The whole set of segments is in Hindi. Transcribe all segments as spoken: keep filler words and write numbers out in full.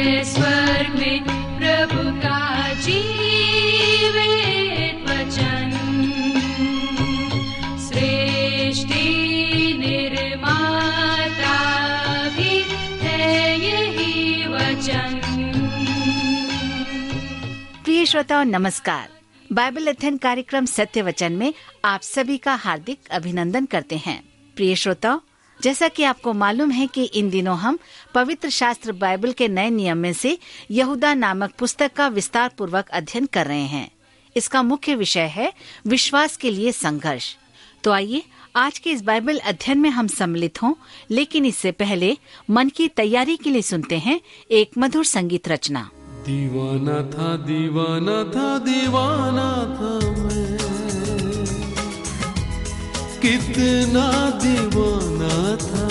है स्वर्ग में प्रभु का जीवित वचन। सृष्टि निर्माता भी है यही वचन। प्रिय श्रोताओ नमस्कार। बाइबल अध्ययन कार्यक्रम सत्य वचन में आप सभी का हार्दिक अभिनंदन करते हैं। प्रिय श्रोताओ, जैसा कि आपको मालूम है कि इन दिनों हम पवित्र शास्त्र बाइबल के नए नियम में से यहूदा नामक पुस्तक का विस्तार पूर्वक अध्ययन कर रहे हैं। इसका मुख्य विषय है विश्वास के लिए संघर्ष। तो आइए आज के इस बाइबल अध्ययन में हम सम्मिलित हों, लेकिन इससे पहले मन की तैयारी के लिए सुनते हैं एक मधुर संगीत रचना। दीवाना था दीवाना था दीवाना था मैं, कितना दीवाना था।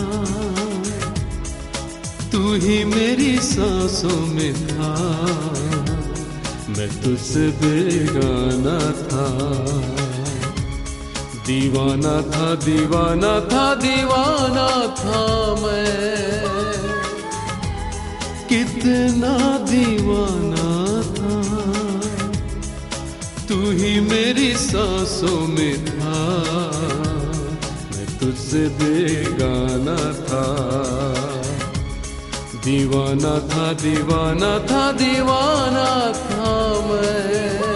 तू ही मेरी सांसों में था, मैं तुझसे बेगाना था। दीवाना था दीवाना था दीवाना था मैं, कितना दीवाना था। तू ही मेरी सांसों में था, मैं तुझसे बेगाना था। दीवाना था दीवाना था दीवाना था मैं।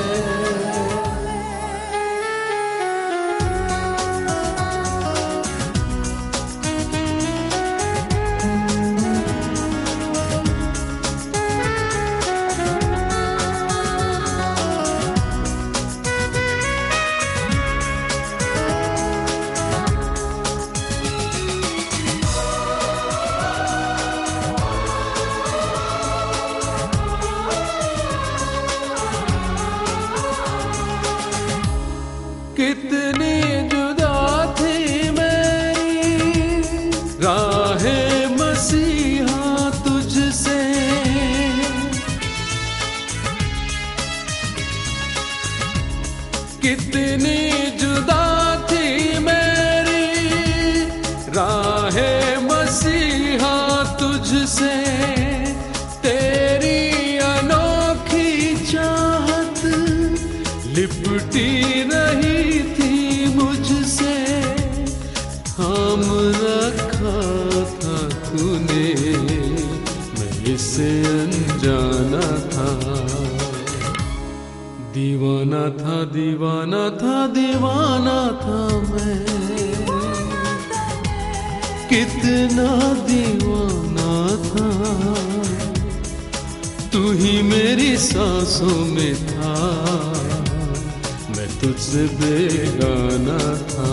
कितनी जुदा थी मेरी राहें मसीहा तुझसे, कितनी जुदा थी मेरी राहें मसीहा तुझसे। तेरी अनोखी चाहत लिपटी रही थी मुझसे, थाम रखा था तूने, मैं इससे अनजाना था। दीवाना था दीवाना था दीवाना था मैं, कितना दीवाना था। तू ही मेरी सांसों में था, मैं तुझसे बेगाना था।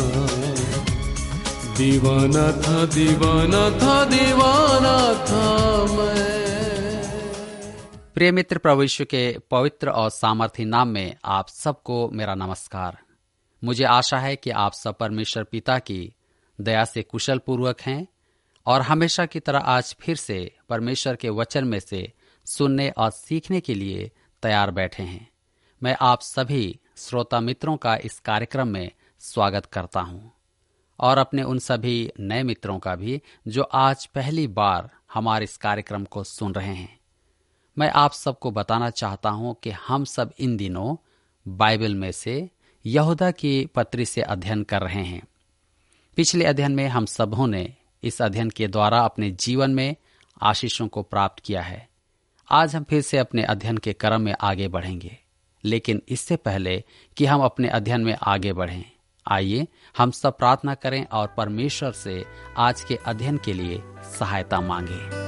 दीवाना था दीवाना था दीवाना था मैं। प्रिय मित्र, प्रभु यीशु के पवित्र और सामर्थी नाम में आप सबको मेरा नमस्कार। मुझे आशा है कि आप सब परमेश्वर पिता की दया से कुशल पूर्वक हैं और हमेशा की तरह आज फिर से परमेश्वर के वचन में से सुनने और सीखने के लिए तैयार बैठे हैं। मैं आप सभी श्रोता मित्रों का इस कार्यक्रम में स्वागत करता हूं और अपने उन सभी नए मित्रों का भी जो आज पहली बार हमारे इस कार्यक्रम को सुन रहे हैं। मैं आप सबको बताना चाहता हूं कि हम सब इन दिनों बाइबल में से यहूदा की पत्री से अध्ययन कर रहे हैं। पिछले अध्ययन में हम सबों ने इस अध्ययन के द्वारा अपने जीवन में आशीषों को प्राप्त किया है। आज हम फिर से अपने अध्ययन के क्रम में आगे बढ़ेंगे, लेकिन इससे पहले कि हम अपने अध्ययन में आगे बढ़ें, आइए हम सब प्रार्थना करें और परमेश्वर से आज के अध्ययन के लिए सहायता मांगें।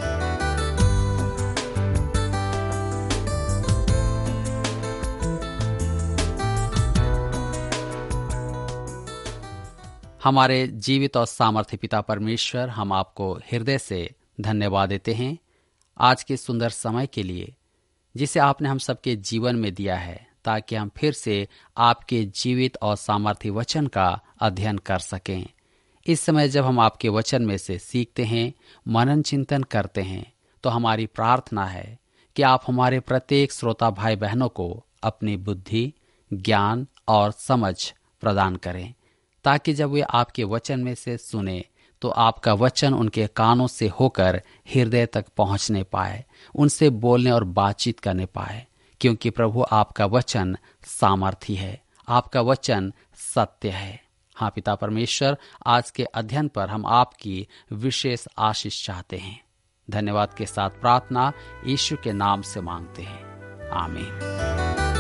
हमारे जीवित और सामर्थ्य पिता परमेश्वर, हम आपको हृदय से धन्यवाद देते हैं आज के सुंदर समय के लिए जिसे आपने हम सबके जीवन में दिया है, ताकि हम फिर से आपके जीवित और सामर्थ्य वचन का अध्ययन कर सकें। इस समय जब हम आपके वचन में से सीखते हैं, मनन चिंतन करते हैं, तो हमारी प्रार्थना है कि आप हमारे प्रत्येक श्रोता भाई बहनों को अपनी बुद्धि, ज्ञान और समझ प्रदान करें, ताकि जब वे आपके वचन में से सुने तो आपका वचन उनके कानों से होकर हृदय तक पहुंचने पाए, उनसे बोलने और बातचीत करने पाए, क्योंकि प्रभु आपका वचन सामर्थी है, आपका वचन सत्य है। हाँ पिता परमेश्वर, आज के अध्ययन पर हम आपकी विशेष आशीष चाहते हैं। धन्यवाद के साथ प्रार्थना यीशु के नाम से मांगते हैं, आमीन।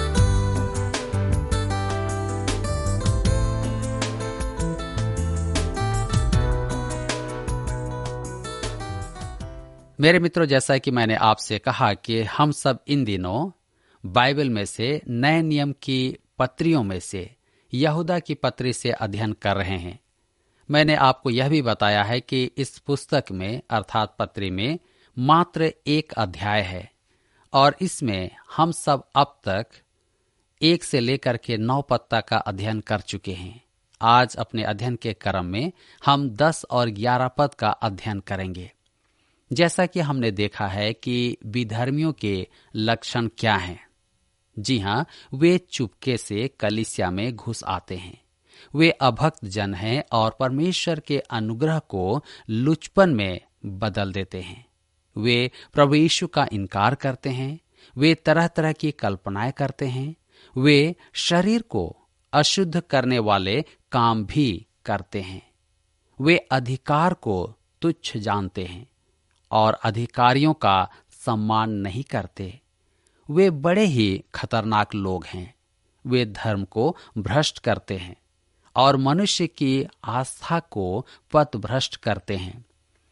मेरे मित्रों, जैसा कि मैंने आपसे कहा कि हम सब इन दिनों बाइबल में से नए नियम की पत्रियों में से यहूदा की पत्री से अध्ययन कर रहे हैं। मैंने आपको यह भी बताया है कि इस पुस्तक में अर्थात पत्री में मात्र एक अध्याय है और इसमें हम सब अब तक एक से लेकर के नौ पद तक का अध्ययन कर चुके हैं। आज अपने अध्ययन के क्रम में हम दस और ग्यारह पद का अध्ययन करेंगे। जैसा कि हमने देखा है कि विधर्मियों के लक्षण क्या हैं। जी हाँ, वे चुपके से कलीसिया में घुस आते हैं। वे अभक्त जन हैं और परमेश्वर के अनुग्रह को लुचपन में बदल देते हैं। वे प्रभु यीशु का इनकार करते हैं। वे तरह तरह की कल्पनाएं करते हैं। वे शरीर को अशुद्ध करने वाले काम भी करते हैं। वे अधिकार को तुच्छ जानते हैं और अधिकारियों का सम्मान नहीं करते। वे बड़े ही खतरनाक लोग हैं। वे धर्म को भ्रष्ट करते हैं और मनुष्य की आस्था को पथभ्रष्ट करते हैं।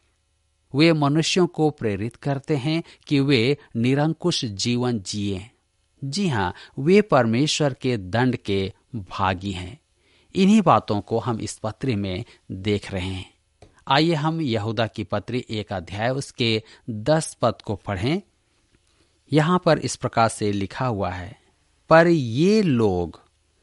वे मनुष्यों को प्रेरित करते हैं कि वे निरंकुश जीवन जिए। जी हाँ, वे परमेश्वर के दंड के भागी हैं। इन्हीं बातों को हम इस पत्री में देख रहे हैं। आइए हम यहूदा की पत्री एक अध्याय उसके दस पद को पढ़ें। यहाँ पर इस प्रकार से लिखा हुआ है, पर ये लोग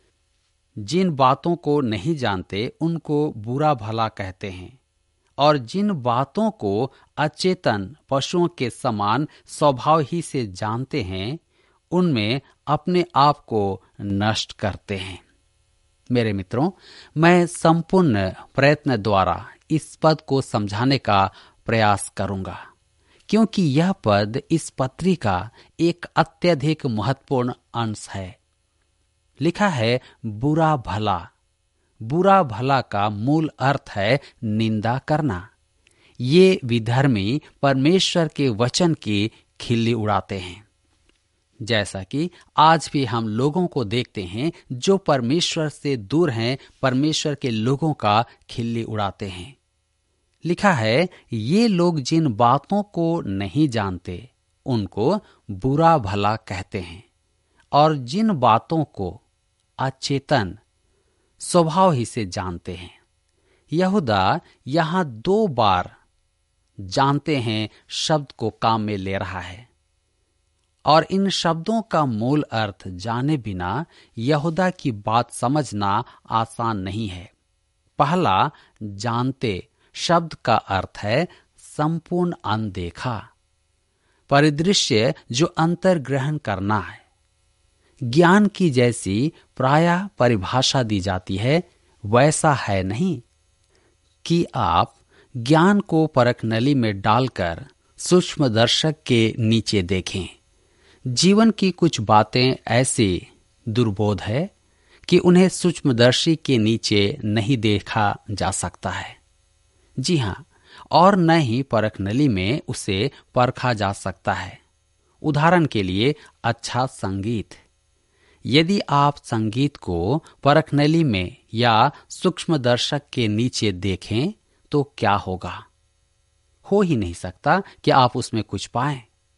जिन बातों को नहीं जानते उनको बुरा भला कहते हैं और जिन बातों को अचेतन पशुओं के समान स्वभाव ही से जानते हैं उनमें अपने आप को नष्ट करते हैं। मेरे मित्रों, मैं संपूर्ण प्रयत्न द्वारा इस पद को समझाने का प्रयास करूंगा, क्योंकि यह पद इस पत्री का एक अत्यधिक महत्वपूर्ण अंश है। लिखा है बुरा भला। बुरा भला का मूल अर्थ है निंदा करना। ये विधर्मी परमेश्वर के वचन की खिल्ली उड़ाते हैं, जैसा कि आज भी हम लोगों को देखते हैं जो परमेश्वर से दूर हैं, परमेश्वर के लोगों का खिल्ली उड़ाते हैं। लिखा है, ये लोग जिन बातों को नहीं जानते उनको बुरा भला कहते हैं और जिन बातों को अचेतन स्वभाव ही से जानते हैं। यहूदा यहां दो बार जानते हैं शब्द को काम में ले रहा है और इन शब्दों का मूल अर्थ जाने बिना यहूदा की बात समझना आसान नहीं है। पहला जानते शब्द का अर्थ है संपूर्ण अनदेखा, परिदृश्य जो अंतर्ग्रहण करना है। ज्ञान की जैसी प्रायः परिभाषा दी जाती है वैसा है नहीं कि आप ज्ञान को परख नली में डालकर सूक्ष्मदर्शक के नीचे देखें। जीवन की कुछ बातें ऐसी दुर्बोध है कि उन्हें सूक्ष्मदर्शी के नीचे नहीं देखा जा सकता है। जी हाँ, और न ही परख नली में उसे परखा जा सकता है। उदाहरण के लिए अच्छा संगीत। यदि आप संगीत को परख नली में या सूक्ष्मदर्शक के नीचे देखें तो क्या होगा? हो ही नहीं सकता कि आप उसमें कुछ पाएं।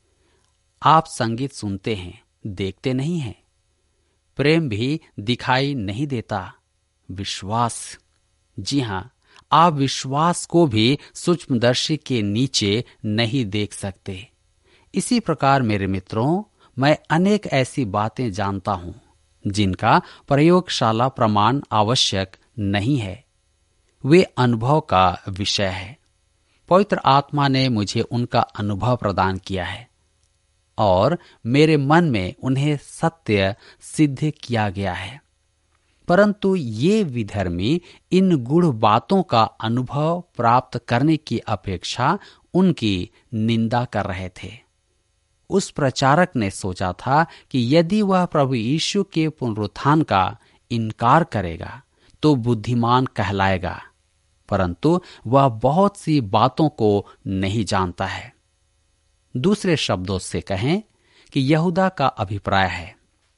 आप संगीत सुनते हैं, देखते नहीं हैं। प्रेम भी दिखाई नहीं देता। विश्वास, जी हाँ, आप विश्वास को भी सूक्ष्मदर्शी के नीचे नहीं देख सकते। इसी प्रकार मेरे मित्रों, मैं अनेक ऐसी बातें जानता हूं जिनका प्रयोगशाला प्रमाण आवश्यक नहीं है। वे अनुभव का विषय है। पवित्र आत्मा ने मुझे उनका अनुभव प्रदान किया है और मेरे मन में उन्हें सत्य सिद्ध किया गया है। परंतु ये विधर्मी इन गूढ़ बातों का अनुभव प्राप्त करने की अपेक्षा उनकी निंदा कर रहे थे। उस प्रचारक ने सोचा था कि यदि वह प्रभु यीशु के पुनरुत्थान का इनकार करेगा तो बुद्धिमान कहलाएगा, परंतु वह बहुत सी बातों को नहीं जानता है। दूसरे शब्दों से कहें कि यहूदा का अभिप्राय है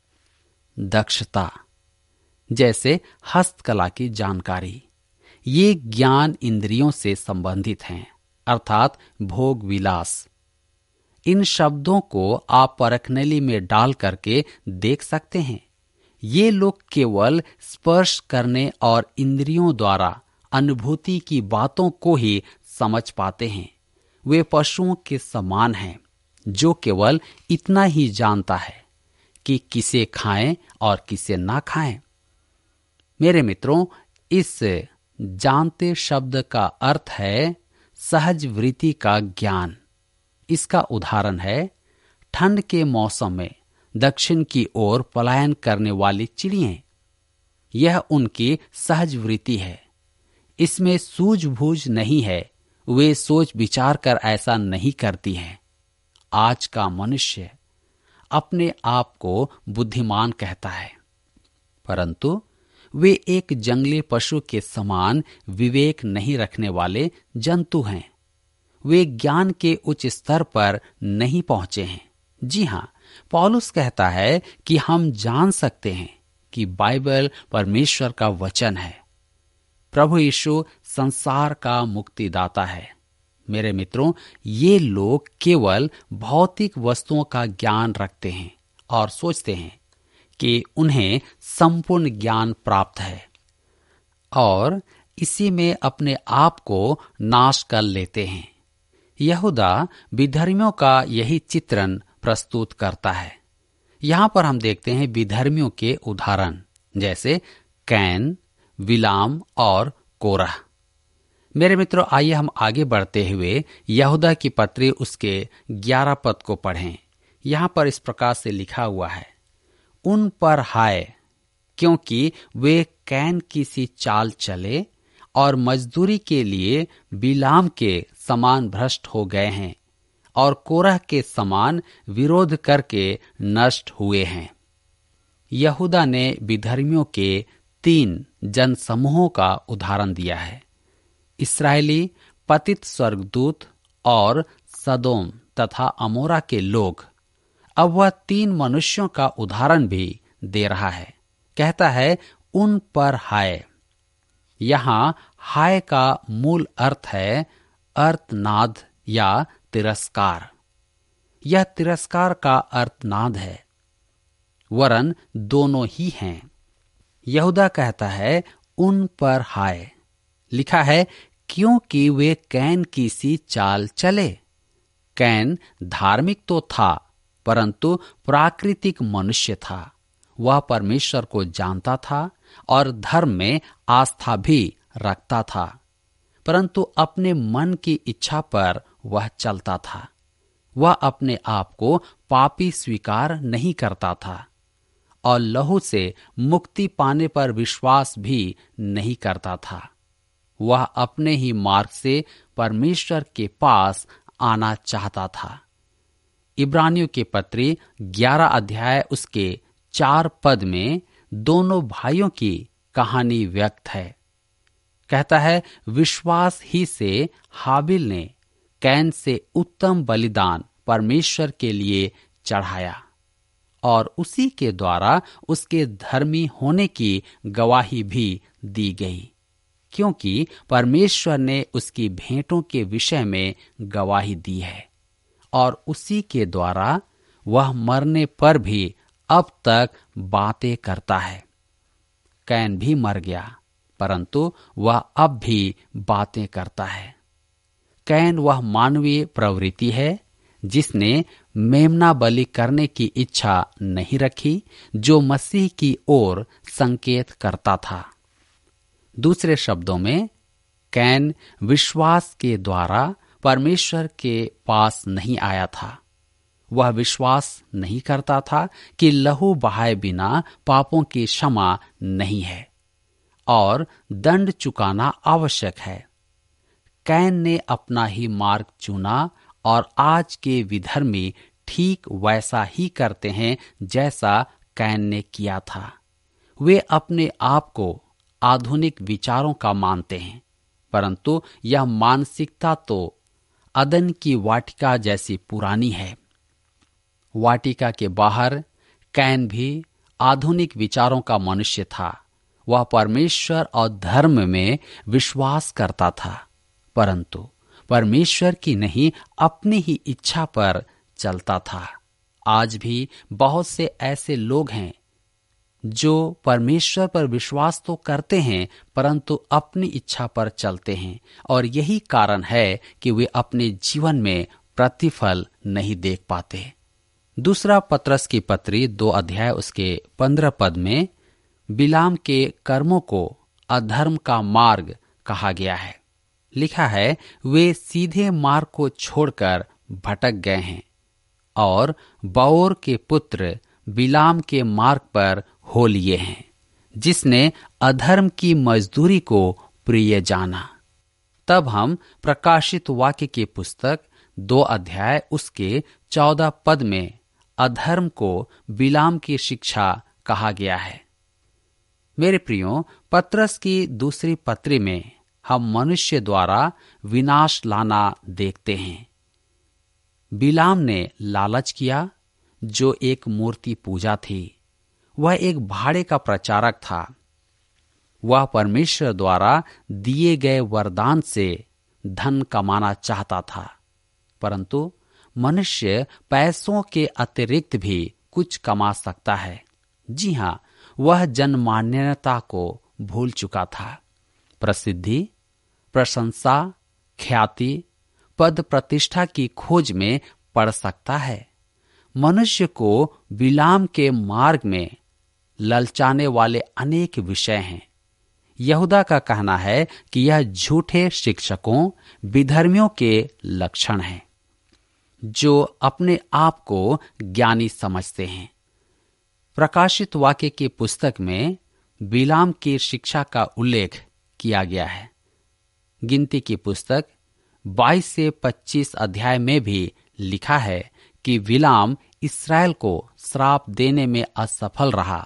दक्षता, जैसे हस्तकला की जानकारी। ये ज्ञान इंद्रियों से संबंधित हैं, अर्थात भोग विलास। इन शब्दों को आप परखनली में डाल करके देख सकते हैं। ये लोग केवल स्पर्श करने और इंद्रियों द्वारा अनुभूति की बातों को ही समझ पाते हैं। वे पशुओं के समान हैं, जो केवल इतना ही जानता है कि किसे खाएं और किसे ना खाएं। मेरे मित्रों, इस जानते शब्द का अर्थ है सहज वृत्ति का ज्ञान। इसका उदाहरण है ठंड के मौसम में दक्षिण की ओर पलायन करने वाली चिड़ियां। यह उनकी सहज वृत्ति है। इसमें सूझबूझ नहीं है। वे सोच विचार कर ऐसा नहीं करती हैं। आज का मनुष्य अपने आप को बुद्धिमान कहता है, परंतु वे एक जंगली पशु के समान विवेक नहीं रखने वाले जंतु हैं। वे ज्ञान के उच्च स्तर पर नहीं पहुंचे हैं। जी हाँ, पौलुस कहता है कि हम जान सकते हैं कि बाइबल परमेश्वर का वचन है। प्रभु यीशु संसार का मुक्तिदाता है। मेरे मित्रों, ये लोग केवल भौतिक वस्तुओं का ज्ञान रखते हैं और सोचते हैं कि उन्हें संपूर्ण ज्ञान प्राप्त है और इसी में अपने आप को नाश कर लेते हैं। यहूदा विधर्मियों का यही चित्रण प्रस्तुत करता है। यहाँ पर हम देखते हैं विधर्मियों के उदाहरण, जैसे कैन, बिलाम और कोरह। मेरे मित्रों, आइए हम आगे बढ़ते हुए यहूदा की पत्री उसके ग्यारह पद को पढ़ें। यहाँ पर इस प्रकार से लिखा हुआ है, उन पर हाय, क्योंकि वे कैन की सी चाल चले और मजदूरी के लिए बिलाम के समान भ्रष्ट हो गए हैं और कोरह के समान विरोध करके नष्ट हुए हैं। यहूदा ने विधर्मियों के तीन जनसमूहों का उदाहरण दिया है, इस्राएली, पतित स्वर्गदूत और सदोम तथा अमोरा के लोग। अब वह तीन मनुष्यों का उदाहरण भी दे रहा है। कहता है उन पर हाय। यहाँ हाय का मूल अर्थ है अर्थनाद या तिरस्कार। यह तिरस्कार का अर्थनाद है, वरन दोनों ही हैं। यहूदा कहता है उन पर हाय। लिखा है क्योंकि वे कैन की सी चाल चले। कैन धार्मिक तो था, परंतु प्राकृतिक मनुष्य था। वह परमेश्वर को जानता था और धर्म में आस्था भी रखता था, परंतु अपने मन की इच्छा पर वह चलता था। वह अपने आप को पापी स्वीकार नहीं करता था और लहू से मुक्ति पाने पर विश्वास भी नहीं करता था। वह अपने ही मार्ग से परमेश्वर के पास आना चाहता था। इब्रानियों के पत्री ग्यारह अध्याय उसके चार पद में दोनों भाइयों की कहानी व्यक्त है। कहता है विश्वास ही से हाबिल ने कैन से उत्तम बलिदान परमेश्वर के लिए चढ़ाया और उसी के द्वारा उसके धर्मी होने की गवाही भी दी गई, क्योंकि परमेश्वर ने उसकी भेंटों के विषय में गवाही दी है और उसी के द्वारा वह मरने पर भी अब तक बातें करता है। कैन भी मर गया, परंतु वह अब भी बातें करता है। कैन वह मानवीय प्रवृत्ति है जिसने मेमना बलि करने की इच्छा नहीं रखी, जो मसीह की ओर संकेत करता था। दूसरे शब्दों में, कैन विश्वास के द्वारा परमेश्वर के पास नहीं आया था। वह विश्वास नहीं करता था कि लहू बहाए बिना पापों की क्षमा नहीं है और दंड चुकाना आवश्यक है। कैन ने अपना ही मार्ग चुना और आज के विधर्मी ठीक वैसा ही करते हैं जैसा कैन ने किया था। वे अपने आप को आधुनिक विचारों का मानते हैं, परंतु यह मानसिकता तो अदन की वाटिका जैसी पुरानी है। वाटिका के बाहर कैन भी आधुनिक विचारों का मनुष्य था। वह परमेश्वर और धर्म में विश्वास करता था, परंतु परमेश्वर की नहीं अपनी ही इच्छा पर चलता था। आज भी बहुत से ऐसे लोग हैं जो परमेश्वर पर विश्वास तो करते हैं, परंतु अपनी इच्छा पर चलते हैं, और यही कारण है कि वे अपने जीवन में प्रतिफल नहीं देख पाते। दूसरा पत्रस की पत्री दो अध्याय उसके पंद्रह पद में बिलाम के कर्मों को अधर्म का मार्ग कहा गया है। लिखा है, वे सीधे मार्ग को छोड़कर भटक गए हैं और बओर के पुत्र बिलाम के मार्ग पर हो लिए हैं, जिसने अधर्म की मजदूरी को प्रिय जाना। तब हम प्रकाशित वाक्य की पुस्तक दो अध्याय उसके चौदह पद में अधर्म को बिलाम की शिक्षा कहा गया है। मेरे प्रियो, पत्रस की दूसरी पत्री में हम मनुष्य द्वारा विनाश लाना देखते हैं। बिलाम ने लालच किया, जो एक मूर्ति पूजा थी। वह एक भाड़े का प्रचारक था। वह परमेश्वर द्वारा दिए गए वरदान से धन कमाना चाहता था, परंतु मनुष्य पैसों के अतिरिक्त भी कुछ कमा सकता है। जी हाँ, वह जनमान्यता को भूल चुका था। प्रसिद्धि, प्रशंसा, ख्याति, पद प्रतिष्ठा की खोज में पड़ सकता है। मनुष्य को बिलाम के मार्ग में ललचाने वाले अनेक विषय हैं। यहूदा का कहना है कि यह झूठे शिक्षकों, विधर्मियों के लक्षण हैं, जो अपने आप को ज्ञानी समझते हैं। प्रकाशित वाक्य की पुस्तक में बिलाम की शिक्षा का उल्लेख किया गया है। गिनती की पुस्तक बाईस से पच्चीस अध्याय में भी लिखा है कि बिलाम इस्राएल को श्राप देने में असफल रहा,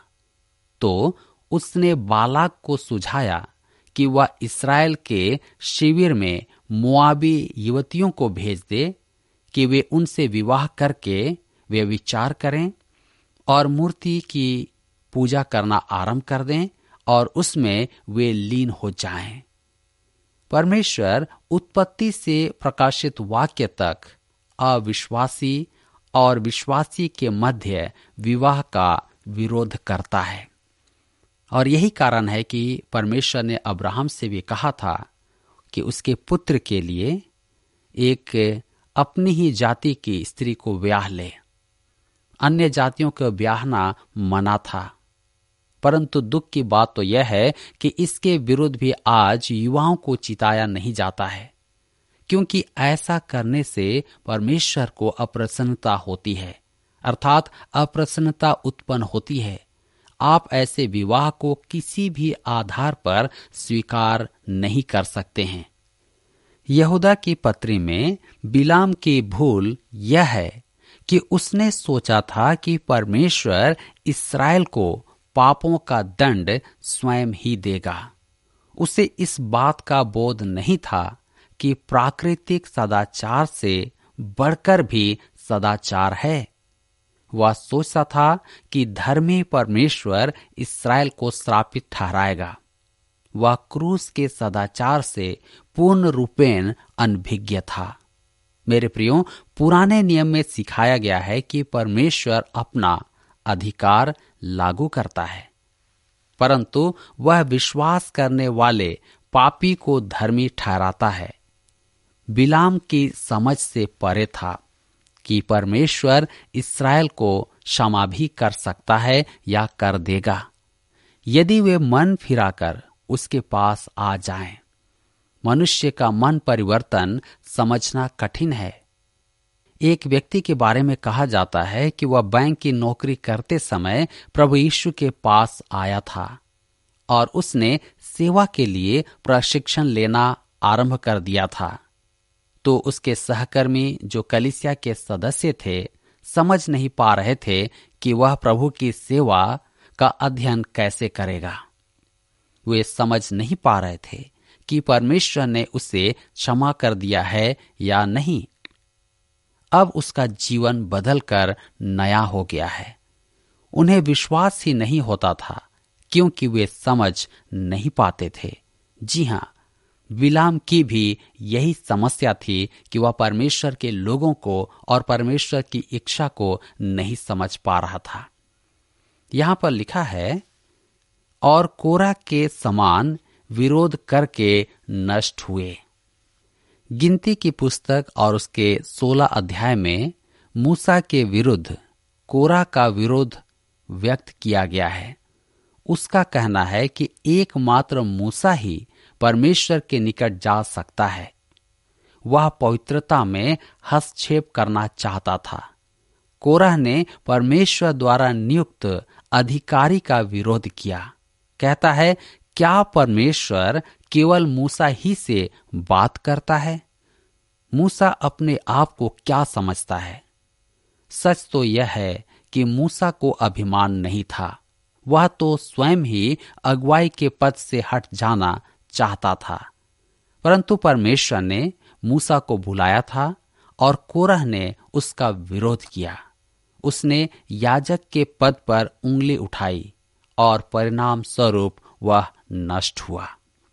तो उसने बालाक को सुझाया कि वह इस्राएल के शिविर में मोआबी युवतियों को भेज दे कि वे उनसे विवाह करके वे विचार करें और मूर्ति की पूजा करना आरंभ कर दें और उसमें वे लीन हो जाएं। परमेश्वर उत्पत्ति से प्रकाशित वाक्य तक अविश्वासी और विश्वासी के मध्य विवाह का विरोध करता है, और यही कारण है कि परमेश्वर ने अब्राहम से भी कहा था कि उसके पुत्र के लिए एक अपनी ही जाति की स्त्री को ब्याह ले। अन्य जातियों को ब्याहना मना था, परंतु दुख की बात तो यह है कि इसके विरुद्ध भी आज युवाओं को चिताया नहीं जाता है, क्योंकि ऐसा करने से परमेश्वर को अप्रसन्नता होती है, अर्थात अप्रसन्नता उत्पन्न होती है। आप ऐसे विवाह को किसी भी आधार पर स्वीकार नहीं कर सकते हैं। यहूदा की पत्री में बिलाम की भूल यह है कि उसने सोचा था कि परमेश्वर इस्राएल को पापों का दंड स्वयं ही देगा। उसे इस बात का बोध नहीं था कि प्राकृतिक सदाचार से बढ़कर भी सदाचार है। वह सोचता था कि धर्मी परमेश्वर इस्राएल को श्रापित ठहराएगा। वह क्रूस के सदाचार से पूर्ण रूपेण अनभिज्ञ था। मेरे प्रियो, पुराने नियम में सिखाया गया है कि परमेश्वर अपना अधिकार लागू करता है, परंतु वह विश्वास करने वाले पापी को धर्मी ठहराता है। बिलाम की समझ से परे था कि परमेश्वर इस्राएल को क्षमा भी कर सकता है या कर देगा, यदि वे मन फिराकर उसके पास आ जाएं। मनुष्य का मन परिवर्तन समझना कठिन है। एक व्यक्ति के बारे में कहा जाता है कि वह बैंक की नौकरी करते समय प्रभु यीशु के पास आया था और उसने सेवा के लिए प्रशिक्षण लेना आरंभ कर दिया था। तो उसके सहकर्मी जो कलीसिया के सदस्य थे समझ नहीं पा रहे थे कि वह प्रभु की सेवा का अध्ययन कैसे करेगा। वे समझ नहीं पा रहे थे कि परमेश्वर ने उसे क्षमा कर दिया है या नहीं। अब उसका जीवन बदलकर नया हो गया है। उन्हें विश्वास ही नहीं होता था क्योंकि वे समझ नहीं पाते थे। जी हाँ, बिलाम की भी यही समस्या थी कि वह परमेश्वर के लोगों को और परमेश्वर की इच्छा को नहीं समझ पा रहा था। यहां पर लिखा है, और कोरह के समान विरोध करके नष्ट हुए। गिनती की पुस्तक और उसके सोलह अध्याय में मूसा के विरुद्ध कोरह का विरोध व्यक्त किया गया है। उसका कहना है कि एकमात्र मूसा ही परमेश्वर के निकट जा सकता है। वह पवित्रता में हस्तक्षेप करना चाहता था। कोरह ने परमेश्वर द्वारा नियुक्त अधिकारी का विरोध किया। कहता है, क्या परमेश्वर केवल मूसा ही से बात करता है? मूसा अपने आप को क्या समझता है? सच तो यह है कि मूसा को अभिमान नहीं था। वह तो स्वयं ही अगुवाई के पद से हट जाना चाहता था। परंतु परमेश्वर ने मूसा को बुलाया था और कोरह ने उसका विरोध किया। उसने याजक के पद पर उंगली उठाई और परिणाम स्वरूप वह नष्ट हुआ।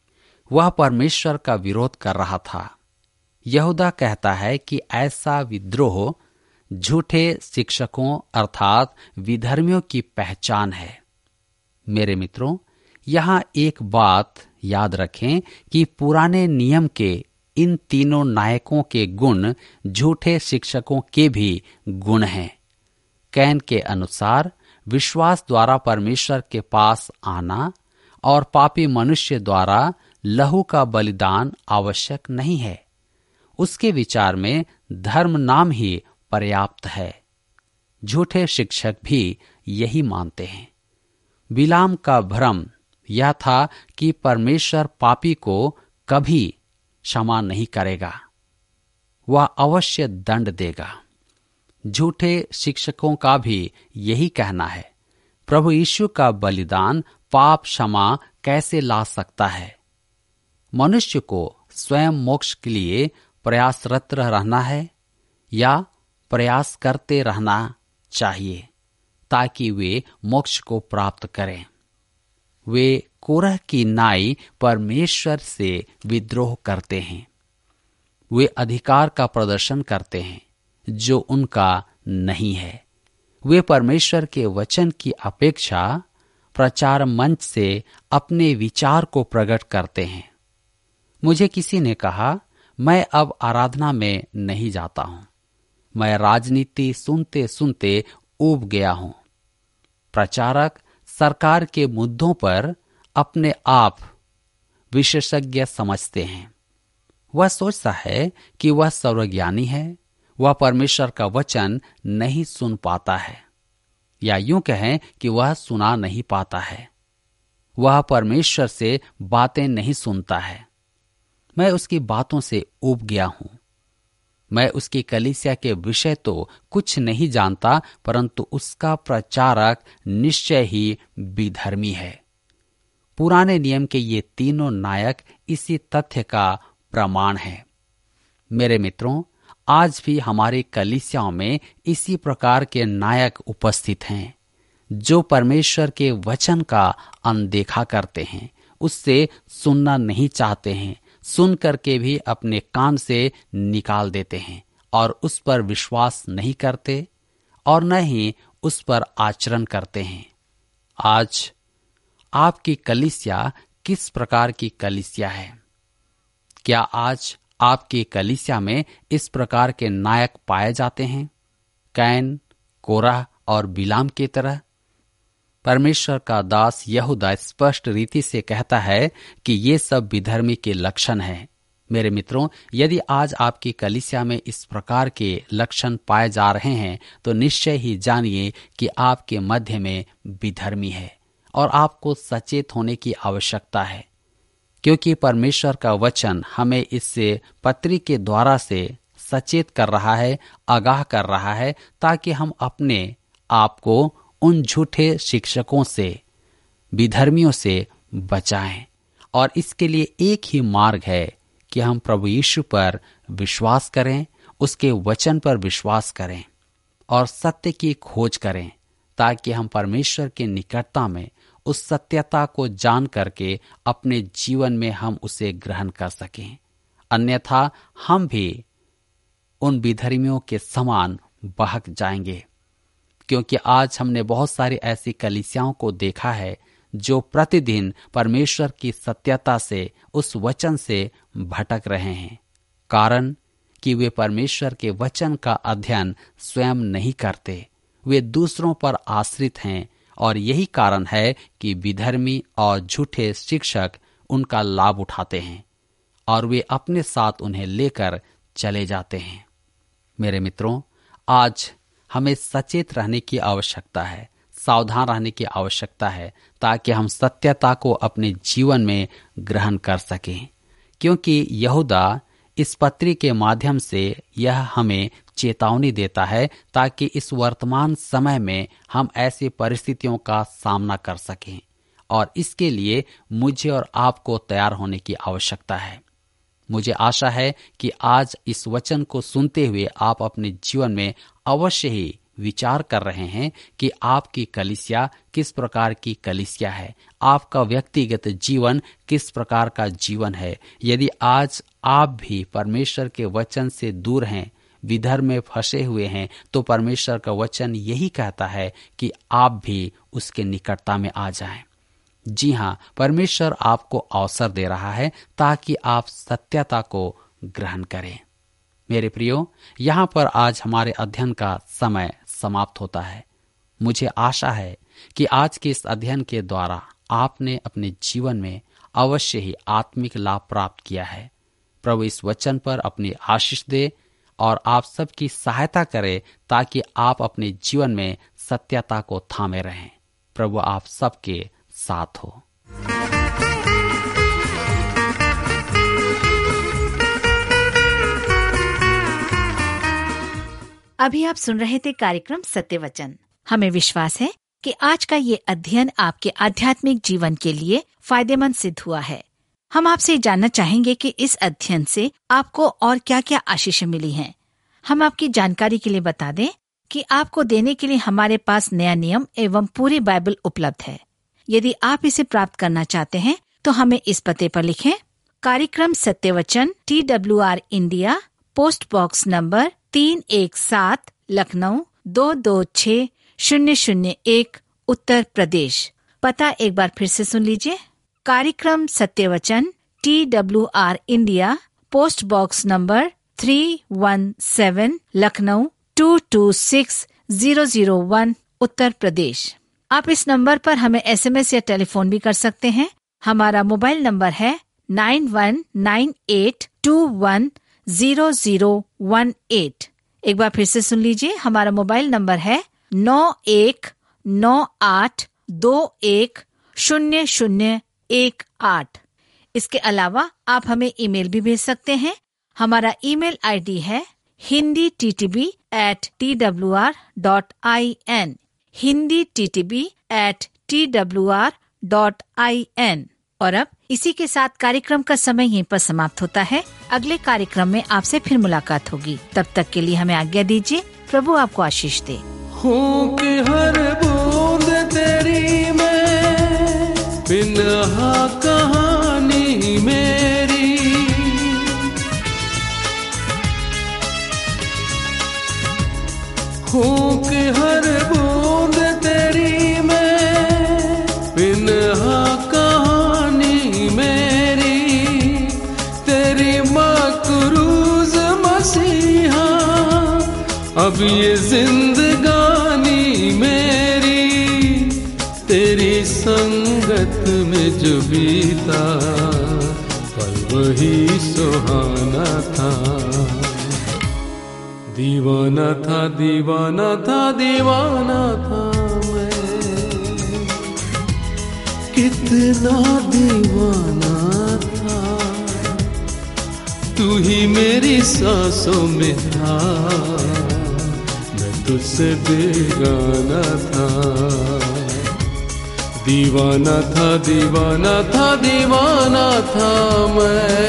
वह परमेश्वर का विरोध कर रहा था। यहूदा कहता है कि ऐसा विद्रोह झूठे शिक्षकों अर्थात विधर्मियों की पहचान है। मेरे मित्रों, यहाँ एक बात याद रखें कि पुराने नियम के इन तीनों नायकों के गुण झूठे शिक्षकों के भी गुण हैं। कैन के अनुसार विश्वास द्वारा परमेश्वर के पास आना और पापी मनुष्य द्वारा लहू का बलिदान आवश्यक नहीं है। उसके विचार में धर्म नाम ही पर्याप्त है। झूठे शिक्षक भी यही मानते हैं। बिलाम का भ्रम यह था कि परमेश्वर पापी को कभी क्षमा नहीं करेगा, वह अवश्य दंड देगा। झूठे शिक्षकों का भी यही कहना है, प्रभु यीशु का बलिदान पाप क्षमा कैसे ला सकता है। मनुष्य को स्वयं मोक्ष के लिए प्रयासरत रहना है या प्रयास करते रहना चाहिए ताकि वे मोक्ष को प्राप्त करें। वे कोरह की नाई परमेश्वर से विद्रोह करते हैं। वे अधिकार का प्रदर्शन करते हैं जो उनका नहीं है। वे परमेश्वर के वचन की अपेक्षा प्रचार मंच से अपने विचार को प्रकट करते हैं। मुझे किसी ने कहा, मैं अब आराधना में नहीं जाता हूं, मैं राजनीति सुनते सुनते ऊब गया हूं। प्रचारक सरकार के मुद्दों पर अपने आप विशेषज्ञ समझते हैं। वह सोचता है कि वह सर्वज्ञानी है। वह परमेश्वर का वचन नहीं सुन पाता है, या यूं कहें कि वह सुना नहीं पाता है। वह परमेश्वर से बातें नहीं सुनता है। मैं उसकी बातों से ऊब गया हूं। मैं उसकी कलीसिया के विषय तो कुछ नहीं जानता, परंतु उसका प्रचारक निश्चय ही विधर्मी है। पुराने नियम के ये तीनों नायक इसी तथ्य का प्रमाण हैं। मेरे मित्रों, आज भी हमारी कलीसियाओं में इसी प्रकार के नायक उपस्थित हैं जो परमेश्वर के वचन का अनदेखा करते हैं, उससे सुनना नहीं चाहते हैं, सुन करके भी अपने कान से निकाल देते हैं और उस पर विश्वास नहीं करते और न ही उस पर आचरण करते हैं। आज आपकी कलीसिया किस प्रकार की कलीसिया है? क्या आज आपकी कलीसिया में इस प्रकार के नायक पाए जाते हैं, कैन, कोरह और बिलाम की तरह? परमेश्वर का दास यहूदा स्पष्ट रीति से कहता है कि ये सब विधर्मी के लक्षण हैं। मेरे मित्रों, यदि आज आपकी कलीसिया में इस प्रकार के लक्षण पाए जा रहे हैं तो निश्चय ही जानिए कि आपके मध्य में विधर्मी है और आपको सचेत होने की आवश्यकता है, क्योंकि परमेश्वर का वचन हमें इससे पत्री के द्वारा से सचेत कर रहा है, आगाह कर रहा है, ताकि हम अपने आप को उन झूठे शिक्षकों से, विधर्मियों से बचाएं। और इसके लिए एक ही मार्ग है कि हम प्रभु यीशु पर विश्वास करें, उसके वचन पर विश्वास करें और सत्य की खोज करें, ताकि हम परमेश्वर के निकटता में उस सत्यता को जान करके अपने जीवन में हम उसे ग्रहण कर सकें। अन्यथा हम भी उन विधर्मियों के समान बहक जाएंगे, क्योंकि आज हमने बहुत सारी ऐसी कलीसियाओं को देखा है जो प्रतिदिन परमेश्वर की सत्यता से, उस वचन से भटक रहे हैं, कारण कि वे परमेश्वर के वचन का अध्ययन स्वयं नहीं करते, वे दूसरों पर आश्रित हैं। और यही कारण है कि विधर्मी और झूठे शिक्षक उनका लाभ उठाते हैं और वे अपने साथ उन्हें लेकर चले जाते हैं। मेरे मित्रों, आज हमें सचेत रहने की आवश्यकता है, सावधान रहने की आवश्यकता है, ताकि हम सत्यता को अपने जीवन में ग्रहण कर सकें, क्योंकि यहूदा इस पत्री के माध्यम से यह हमें चेतावनी देता है, ताकि इस वर्तमान समय में हम ऐसी परिस्थितियों का सामना कर सकें। और इसके लिए मुझे और आपको तैयार होने की आवश्यकता है। मुझे आशा है कि आज इस वचन को सुनते हुए आप अपने जीवन में अवश्य ही विचार कर रहे हैं कि आपकी कलीसिया किस प्रकार की कलीसिया है, आपका व्यक्तिगत जीवन किस प्रकार का जीवन है। यदि आज आप भी परमेश्वर के वचन से दूर हैं, विधर्म में फंसे हुए हैं, तो परमेश्वर का वचन यही कहता है कि आप भी उसके निकटता में आ जाएं। जी हाँ, परमेश्वर आपको अवसर दे रहा है ताकि आप सत्यता को ग्रहण करें। मेरे प्रियो, यहाँ पर आज हमारे अध्ययन का समय समाप्त होता है। मुझे आशा है कि आज के इस अध्ययन के द्वारा आपने अपने जीवन में अवश्य ही आत्मिक लाभ प्राप्त किया है। प्रभु इस वचन पर अपनी आशीष दे और आप सबकी सहायता करे, ताकि आप अपने जीवन में सत्यता को थामे रहें। प्रभु आप सबके साथ हो। अभी आप सुन रहे थे कार्यक्रम सत्य वचन। हमें विश्वास है कि आज का ये अध्ययन आपके आध्यात्मिक जीवन के लिए फायदेमंद सिद्ध हुआ है। हम आपसे जानना चाहेंगे कि इस अध्ययन से आपको और क्या क्या आशीषें मिली हैं। हम आपकी जानकारी के लिए बता दें कि आपको देने के लिए हमारे पास नया नियम एवं पूरी बाइबल उपलब्ध है। यदि आप इसे प्राप्त करना चाहते हैं तो हमें इस पते पर लिखें। कार्यक्रम Satya Vachan, T W R India, post box number तीन एक सात, लखनऊ दो दो छः शून्य शून्य एक, उत्तर प्रदेश। पता एक बार फिर से सुन लीजिए। कार्यक्रम Satya Vachan, T W R India, post box number three one seven, Lucknow two two six zero zero one, Uttar Pradesh. आप इस नंबर पर हमें एस एम एस या टेलीफोन भी कर सकते हैं। हमारा मोबाइल नंबर है nine one nine eight two one zero zero one eight. एक बार फिर से सुन लीजिए। हमारा मोबाइल नंबर है नौ एक नौ आठ दो एक शून्य शून्य एक आठ। इसके अलावा आप हमें ईमेल भी भेज सकते हैं। हमारा ईमेल आईडी है Hindi T T B at T W R dot I N, Hindi T T B at T W R dot I N. और अब इसी के साथ कार्यक्रम का समय यहीं पर समाप्त होता है। अगले कार्यक्रम में आपसे फिर मुलाकात होगी। तब तक के लिए हमें आज्ञा दीजिए। प्रभु आपको आशीष दे। हूँ कि हर बूंद तेरी में बिनहा कहानी मेरी, हूँ कि हर बूंद तेरी में बिनहा कहानी मेरी, तेरी मकरूज मसीहा अब ये जिंदगानी मेरी, तेरी संगत में जो बीता पल वही ही सुहाना था। दीवाना था दीवाना था दीवाना था मैं, कितना दीवाना था। तू ही मेरी सांसों में था, मैं तुझसे बेगाना था। दीवाना था दीवाना था दीवाना था मैं।